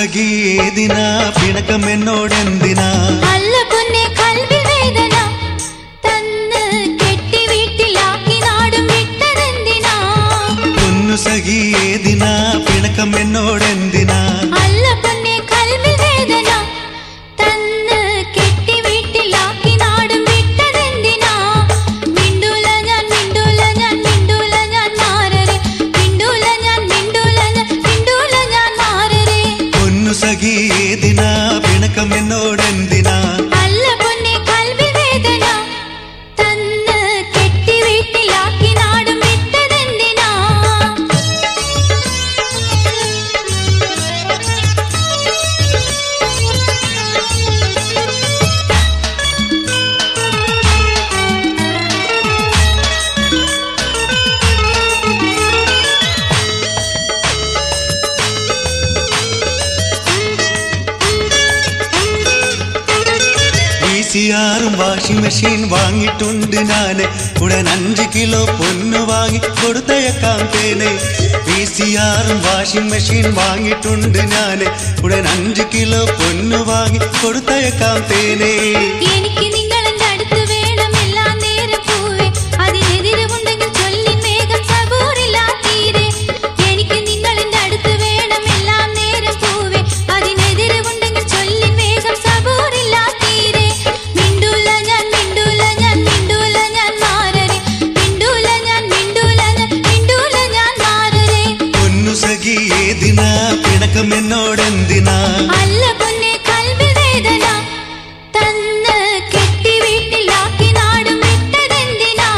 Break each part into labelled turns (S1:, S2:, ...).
S1: സഖി ഏതിനാ പിണക്കം എന്നോടെന്തിനാ
S2: അല്ല പൊന്നെ കൽവിൽ വേദന തന്ന് കെട്ടി വീട്ടിലാക്കി നാടും വിട്ടതെന്തിനാ
S1: പൊന്നു സഖി ഏതിനാ പിണക്കം എന്നോടെന്തിനാ
S2: അല്ല പൊന്നെ കൽവിൽ വേദന തന്ന് കെട്ടി വീട്ടിലാക്കി നാടും വിട്ടതെന്തിനാ മിണ്ടൂല ഞാൻ മിണ്ടൂല ഞാൻ മിണ്ടൂല ഞാൻ മാറരെ മിണ്ടൂല ഞാൻ മിണ്ടൂല ഞാൻ മിണ്ടൂല ഞാൻ മാറരെ
S1: പൊന്നു സഖി ഏതിനാ പിണക്കം എന്നോടെന്തിനാ
S2: അല്ല പൊന്നെ കൽവിൽ വേദന തന്ന് കെട്ടി വീട്ടിലാക്കി നാടും വിട്ടതെന്തിനാ
S1: VCRും വാഷിംഗ് മെഷീൻ വാങ്ങിയിട്ടുണ്ട് ഞാന് ഉടൻ 5 കിലോ പൊന്നു വാങ്ങി കൊടുത്തയക്കാം തേനെ VCRും വാഷിംഗ് മെഷീൻ വാങ്ങിയിട്ടുണ്ട് ഞാന് ഉടൻ 5 കിലോ പൊന്നു വാങ്ങി കൊടുത്തയക്കാം തേനെ
S2: എനിക്ക് നിങ്ങളെന്റെ അടുത്ത് വേണം എല്ലാ നേരം പൂവേ അതിനെതിരുണ്ടെങ്കിൽ ചൊല്ലിൻ വേഗം സബൂറില്ല തീരെ എനിക്ക് നിങ്ങളെന്റെ അടുത്ത് വേണം എല്ലാ നേരം പൂവേ അതിനെതിരുണ്ടെങ്കിൽ ചൊല്ലിൻ വേഗം സബൂറില്ല തീരെ മിണ്ടൂല ഞാൻ മിണ്ടൂല ഞാൻ മിണ്ടൂല ഞാൻ മാറരെ മിണ്ടൂല ഞാൻ മിണ്ടൂല ഞാൻ മിണ്ടൂല ഞാൻ മാറരെ
S1: പൊന്നു സഖി ഏതിനാ പിണക്കം എന്നോടെന്തിനാ
S2: അല്ല പൊന്നെ കൽവിൽ വേദന തന്ന് കെട്ടി വീട്ടിലാക്കി നാടും വിട്ടതെന്തിനാ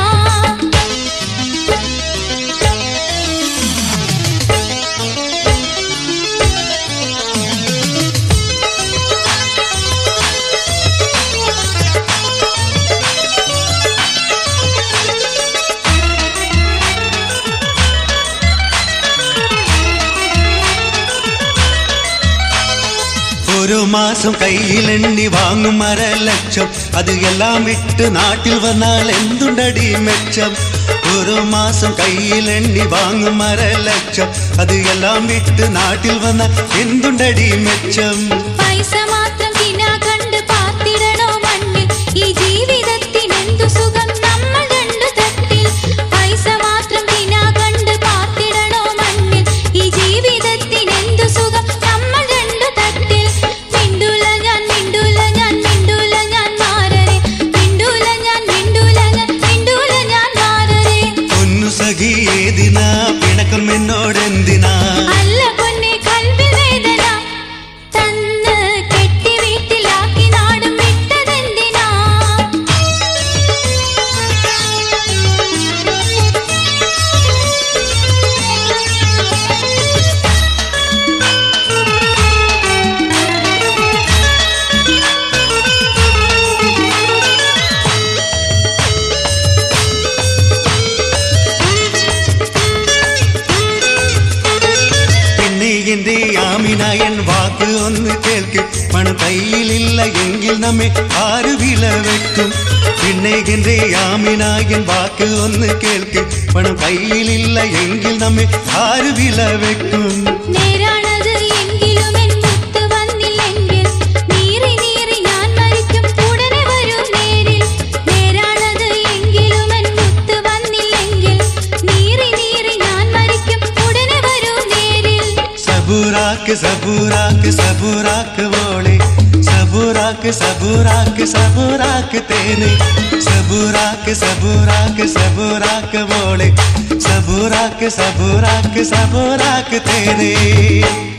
S1: ഓരോ മാസം കയ്യിലെണ്ണി വാങ്ങും 1.5 ലക്ഷം അത് എല്ലാം വിട്ട് നാട്ടിൽ വന്നാൽ എന്തുണ്ടടി മെച്ചം ഓരോ മാസം കയ്യിലെണ്ണി വാങ്ങും 1.5 ലക്ഷം അത് എല്ലാം വിട്ട് നാട്ടിൽ വന്നാൽ എന്തുണ്ടടി മെച്ചം
S2: പൈസ മാത്രം തിന്നാ കണ്ട് പാർത്തിടണോ മണ്ണിൽ ഈ ജീവിതത്തിനെന്തു സുഖം നമ്മൾ രണ്ടു തട്ടിൽ പൈസ മാത്രം തിന്നാ കണ്ട് പാർത്തിടണോ മണ്ണിൽ ഈ ജീവിതത്തിനെന്തു സുഖം നമ്മൾ രണ്ടു തട്ടിൽ മിണ്ടൂല ഞാൻ മിണ്ടൂല ഞാൻ മിണ്ടൂല ഞാൻ മാറരെ മിണ്ടൂല ഞാൻ മിണ്ടൂല ഞാൻ മിണ്ടൂല ഞാൻ മാറരെ
S1: പൊന്നു സഖി ഏതിനാ പിണക്കം എന്നോടെന്തിനാ
S2: അല്ല പൊന്നെ കൽവിൽ വേദന തന്ന് കെട്ടി വീട്ടിലാക്കി നാടും വിട്ടതെന്തിനാ
S1: പിന്നെ എന്റെ ആമിനായൻ വാക്ക് ഒന്ന് കേൾക്ക് പണം കയ്യിലില്ല എങ്കിൽ നമ്മെ ആര് വില വെക്കും പിന്നെ എന്റെ ആമിനായൻ വാക്ക് ഒന്ന് കേൾക്ക് പണം കയ്യിലില്ല എങ്കിൽ നമ്മെ ആര് വില വെക്കും
S2: നേരാണത് എങ്കിലും എൻ മുത്ത് വന്നില്ലെങ്കിൽ നീറി നീറി ഞാൻ മരിക്കും ഉടനെ വരും നേരിൽ നേരാണത് എങ്കിലും എൻ മുത്ത് വന്നില്ലെങ്കിൽ നീറി നീറി ഞാൻ മരിക്കും ഉടനെ വരും നേരിൽ
S1: സബൂറാക്ക് സബൂറാക്ക് സബൂറാക്ക് വോളെ സബൂറാക്ക് സബൂറാക്ക് സബൂറാക്ക് തേനെ സബൂറാക്ക് സബൂറാക്ക് സബൂറാക്ക് വോളെ സബൂറാക്ക് സബൂറാക്ക് സബൂറാക്ക് തേനെ